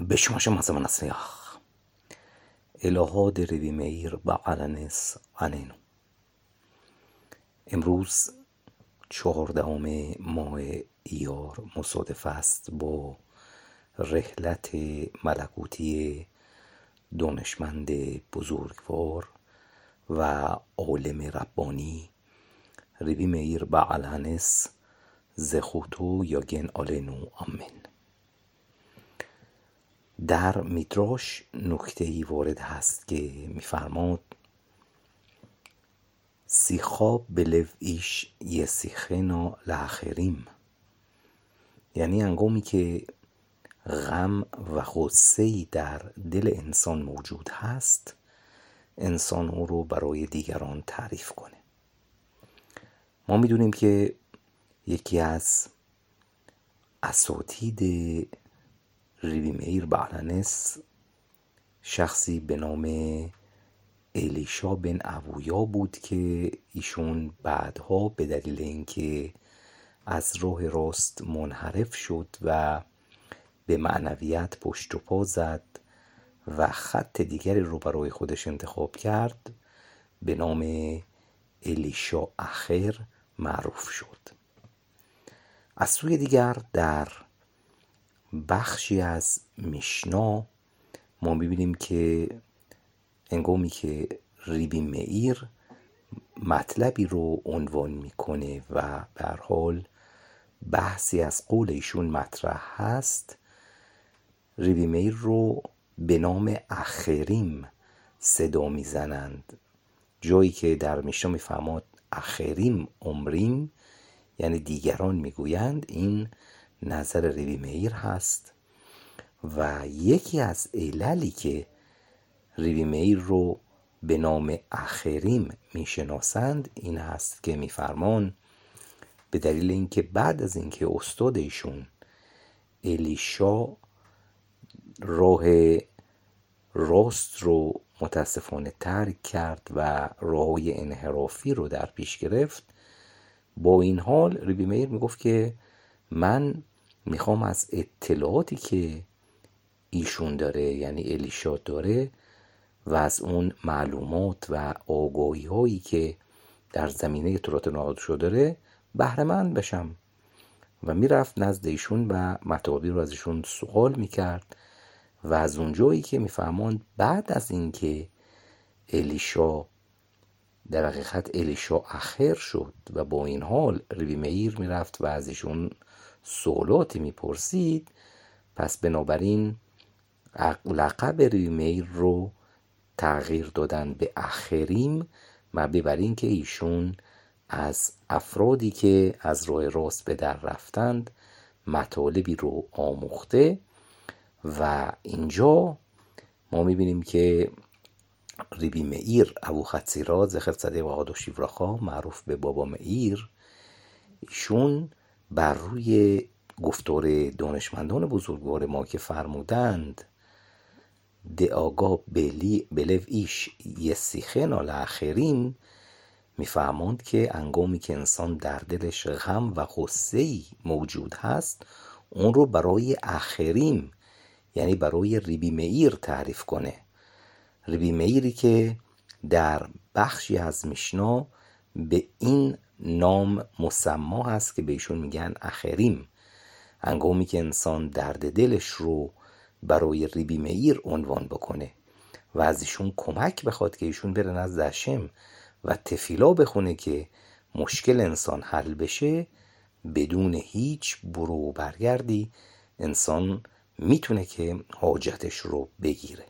בשماشم از من سیاخ الها دریوی میر با علنس عنینو. امروز 14 ماه ایار مصادف است با رحلت ملکوتی دانشمند بزرگوار و عالم ربانی ریبی میر با علنس زخوتو یا گن آلنو آمین. در میدراش نکته‌ای وارد هست که می‌فرماد سیخا بلو ایش یسیخنا لآخریم، یعنی هنگامی که غم و غصه‌ای در دل انسان موجود هست، انسان او رو برای دیگران تعریف کنه. ما میدونیم که یکی از اساتید ریبی میر بعلنس شخصی به نام الیشا بن ابویا بود که ایشون بعدها به دلیل اینکه از راه راست منحرف شد و به معنویت پشت و پا زد و خط دیگری رو برای خودش انتخاب کرد، به نام الیشا اخر معروف شد. از سوی دیگر در بخشی از میشنا ما می‌بینیم که هنگامی که ریبی میر مطلبی رو عنوان میکنه و به هر حال بحثی از قول ایشون مطرح هست، ریبی میر رو به نام اخریم صدا میزنند، جایی که در میشنا میفرماد اخریم عمریم، یعنی دیگران میگویند. این نظر ریبی میر هست و یکی از عللی که ریبی میر رو به نام اخریم میشناسند این هست که میفرمان به دلیل اینکه بعد از اینکه استاد ایشون الیشا راه راست رو متاسفانه ترک کرد و راهی انحرافی رو در پیش گرفت، با این حال ریبی میر میگفت که من میخوام از اطلاعاتی که ایشون داره، یعنی الیشا داره، و از اون معلومات و آگاهی هایی که در زمینه تورات نادرشو داره بهره مند بشم. و میرفت نزد ایشون و مطالبی رو از ایشون سوال میکرد و از اونجایی که میفهماند بعد از اینکه الیشا در حقیقت الیشا اخر شد و با این حال ریبی میر میرفت و از ایشون سوالاتی میپرسید، پس بنابراین لقب ریبی میر رو تغییر دادن به اخریم، مبنی بر این که ایشون از افرادی که از راه راست به در رفتند مطالبی رو آموخته. و اینجا ما میبینیم که ریبی میر ابو خطیرا زخر صدیق و آدو شیوراخا معروف به بابا میر، ایشون بر روی گفتار دانشمندان بزرگوار ما که فرمودند دعاگا بلو ایش یسیخنا لآخرین، میفهماند که هنگامی که انسان در دلش غم و غصه‌ای موجود هست اون رو برای اخریم، یعنی برای ریبی میر تعریف کنه. ریبی میری که در بخشی از میشنا به این نام مسما هست که بهشون میگن اخریم. هنگامی که انسان درد دلش رو برای ریبی میر عنوان بکنه و از ایشون کمک بخواد که ایشون بره نزد هشم و تفیلا بخونه که مشکل انسان حل بشه، بدون هیچ برو و برگردی انسان میتونه که حاجتش رو بگیره.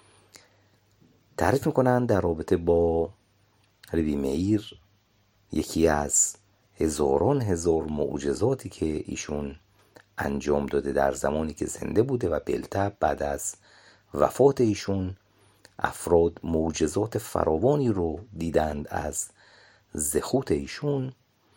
تعریف میکنن در رابطه با ریبی میر یکی از هزاران هزار معجزاتی که ایشون انجام داده در زمانی که زنده بوده و بالطبع بعد از وفات ایشون افراد معجزات فراوانی رو دیدند از زخوت ایشون.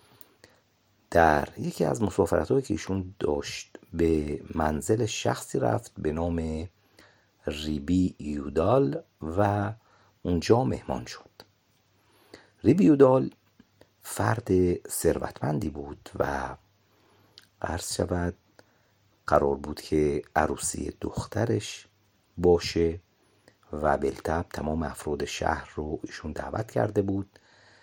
در یکی از مسافرت‌هایی که ایشون داشت به منزل شخصی رفت به نام ریبی یودال و اونجا مهمان شد. ریبی یودال فرد ثروتمندی بود و عرض شود قرار بود که عروسی دخترش باشه و بالطبع تمام افراد شهر رو ایشون دعوت کرده بود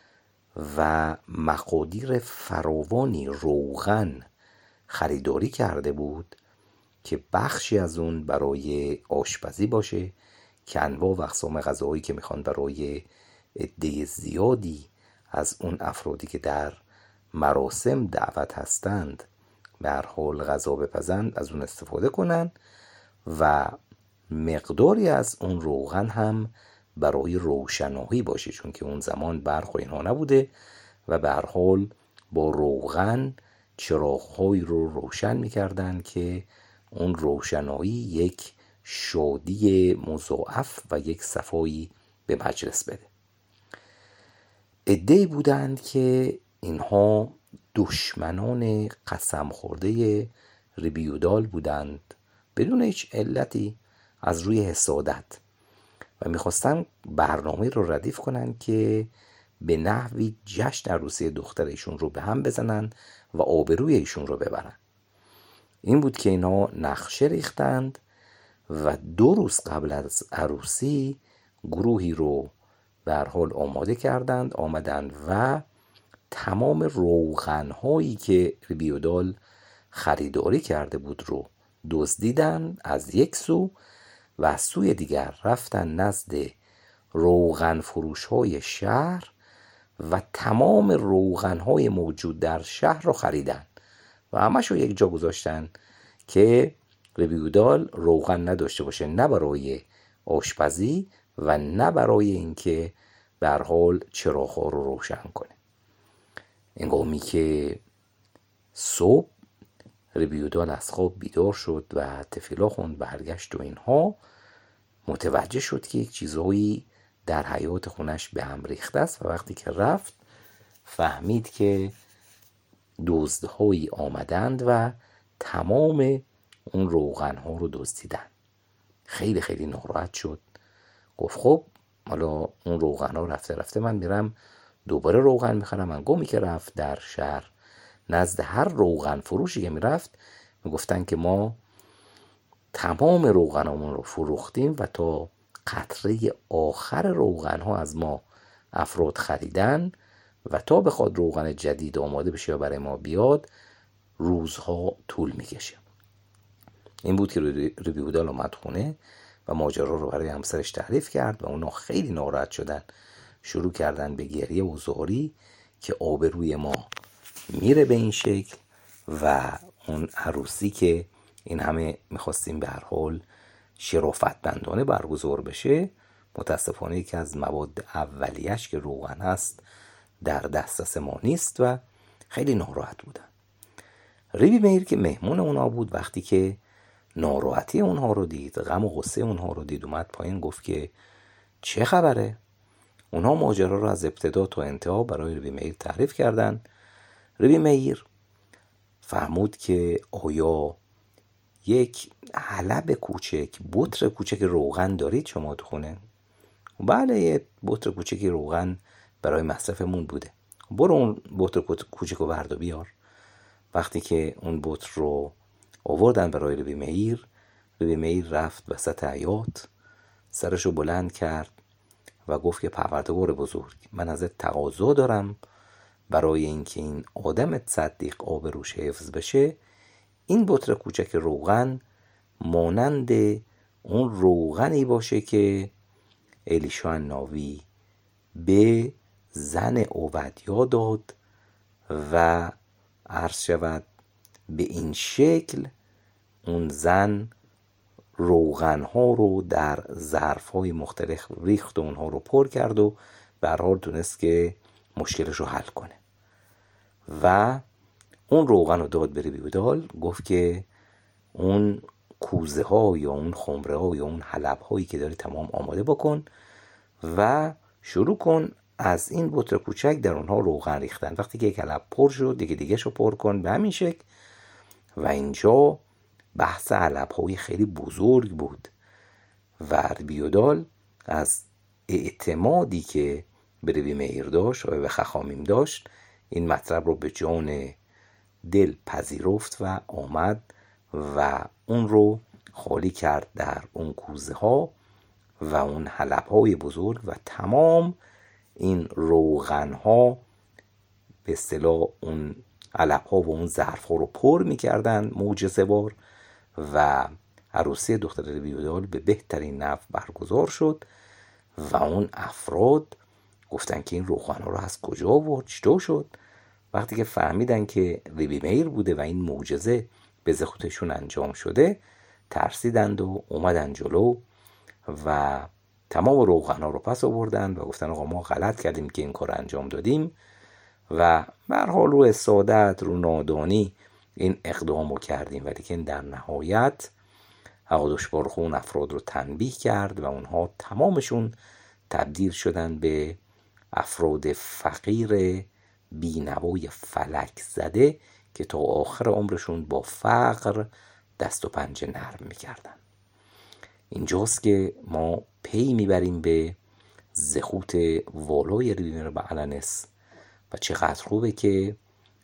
و مقادیر فراوانی روغن خریداری کرده بود که بخشی از اون برای آشپزی باشه که انواع و اقسام غذاهایی که میخوان برای عده زیادی از اون افرادی که در مراسم دعوت هستند به هر حال غذا بپزند از اون استفاده کنن و مقداری از اون روغن هم برای روشنایی باشه، چون که اون زمان برق و اینها نبوده و به هر حال با روغن چراغ‌هایی رو روشن می‌کردن که اون روشنایی یک شادی مضاعف و یک صفایی به مجلس بده. عده‌ای بودند که اینها دشمنان قسم خورده ربیودال بودند بدون هیچ علتی از روی حسادت و میخواستن برنامه رو ردیف کنن که به نحوی جشن عروسی دختر ایشون رو به هم بزنن و آبروی ایشون رو ببرن. این بود که اینا نقشه ریختند و 2 روز قبل از عروسی گروهی رو به هر حال آماده کردند، آمدند و تمام روغن‌هایی که ربیودال خریداری کرده بود رو دزدیدن از یک سو و از سوی دیگر رفتن نزد روغن فروش‌های شهر و تمام روغن‌های موجود در شهر رو خریدن و همش رو یک جا گذاشتن که ربیودال روغن نداشته باشه، نه برای آشپزی و نه برای اینکه به هر حال چراغ‌ها رو روشن کنه. هنگامی که صبح ربیودال از خواب بیدار شد و تفیلا خوند برگشت و اینها، متوجه شد که یک چیزهایی در حیات خونش به هم ریخته است و وقتی که رفت فهمید که دزدهایی آمدند و تمام اون روغنها رو دزدیدن. خیلی خیلی ناراحت شد، گفت خب حالا اون روغنها رفته من میرم دوباره روغن میخرم. هنگامی که رفت در شهر نزد هر روغن فروشی که میرفت میگفتن که ما تمام روغنامون رو فروختیم و تا قطره آخر روغن ها از ما افراد خریدن و تا بخواد روغن جدید آماده بشه و برای ما بیاد روزها طول میکشه. این بود که ربیودال اومد خونه و ماجرا رو برای همسرش تعریف کرد و اونا خیلی ناراحت شدن، شروع کردن به گریه و زاری که آبروی ما میره به این شکل و اون عروسی که این همه میخواستیم به هر حال شرافتمندانه برگزار بشه، متاسفانه یکی از مواد اولیش که روغن هست در دسترس ما نیست و خیلی ناراحت بودن. ریبی میر که مهمون اونا بود وقتی که ناراحتی اونها رو دید، غم و غصه اونها رو دید، اومد پایین گفت که چه خبره؟ اونها ماجرا رو از ابتدا تا انتها برای ریبی میر تعریف کردن. ریبی میر فهمود که آیا یک حلب کوچک، بطر کوچک روغن دارید شما تو خونه؟ بله، یه بطر کوچکی روغن برای مصرفمون بوده. برو اون بطر کوچک رو برد و بیار. وقتی که اون بطر رو آوردن برای ریبی میر رفت وسط حیاط، سرشو بلند کرد و گفت که پروردگار بزرگ، من ازت تقاضا دارم برای اینکه این آدم صدیق آبروش حفظ بشه، این بطر کوچک روغن مانند اون روغنی باشه که الیشا ناوی به زن عبدیا داد و عرض شود به این شکل اون زن روغنها رو در ظرفهای مختلف ریخت و اونها رو پر کرد و به هر حال تونست که مشکلش رو حل کنه و اون روغن رو داد به ربیودال. گفت که اون کوزه ها یا اون خمره ها یا اون حلب هایی که داری تمام آماده بکن و شروع کن از این بطر کوچک در اونها روغن ریختن. وقتی که یک حلب پر شد دیگه شو پر کن به همین شکل. و اینجا بحث حلب های خیلی بزرگ بود و ربیودال از اعتمادی که به ریبی میر داشت و به خخامیم داشت این مطلب رو به جان دل پذیرفت و آمد و اون رو خالی کرد در اون کوزه ها و اون حلب های بزرگ و تمام این روغن ها به اصطلاح اون علب ها و اون ظرف ها رو پر میکردن معجزه بار و عروسی دختر ربیع‌الدال به بهترین نحو برگزار شد و اون افراد گفتن که این روغن ها رو از کجا آورد، چطور شد؟ وقتی که فهمیدن که ریبی میر بوده و این معجزه به زخوتشون انجام شده، ترسیدند و اومدن جلو و تمام روغن ها رو پس آوردن و گفتن آقا ما غلط کردیم که این کار انجام دادیم و به هر حال رو حسادت، رو نادانی این اقدام رو کردیم. ولی که در نهایت حقادش بارخ اون افراد رو تنبیه کرد و اونها تمامشون تبدیل شدن به افراد فقیر بینوای فلک زده که تا آخر عمرشون با فقر دست و پنجه نرم میکردن. اینجاست که ما پی میبریم به زخوت والای ریبی میر بعلنس و چقدر خوبه که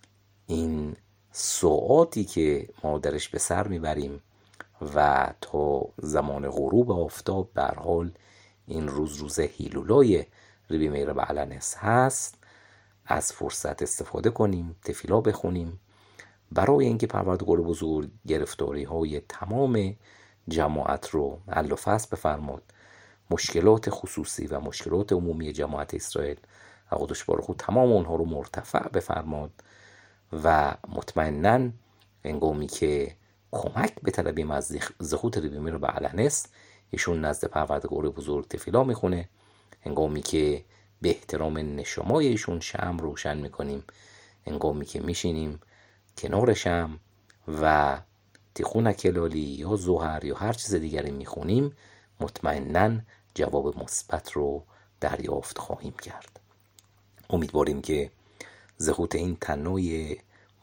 این ساعاتی که ما درش به سر میبریم و تا زمان غروب آفتاب به هر حال این روز هیلولای ریبی میر بعلنس هست، از فرصت استفاده کنیم، تفیلا بخونیم برای اینکه پروردگار بزرگ گرفتاری های تمام جماعت رو حل و فصل بفرماد، مشکلات خصوصی و مشکلات عمومی جماعت اسرائیل حقادش بارخو تمام اونها رو مرتفع بفرماد و مطمئناً هنگامی که کمک بطلبیم از زخوت ریبی میر بعلنس، ایشون نزد پروردگار بزرگ تفیلا میخونه. هنگامی که به احترام نشمای ایشون شمع روشن میکنیم، هنگامی که میشینیم کنار شمع و تیخون کلالی یا زهر یا هر چیز دیگری میخونیم، مطمئناً جواب مثبت رو دریافت خواهیم کرد. امیدواریم که زخوت این تنوع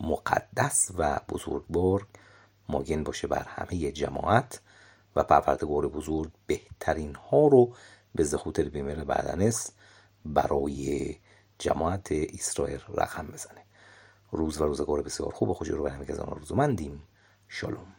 مقدس و بزرگوار ماگن باشه بر همه جماعت و پروردگار بزرگ بهترین ها رو به زخوت ریبی میر بعلنس برای جماعت اسرائیل رقم بزنه. روز و روزگار بسیار خوب و خوشی رو به همه کسان آرزومندیم. شالوم.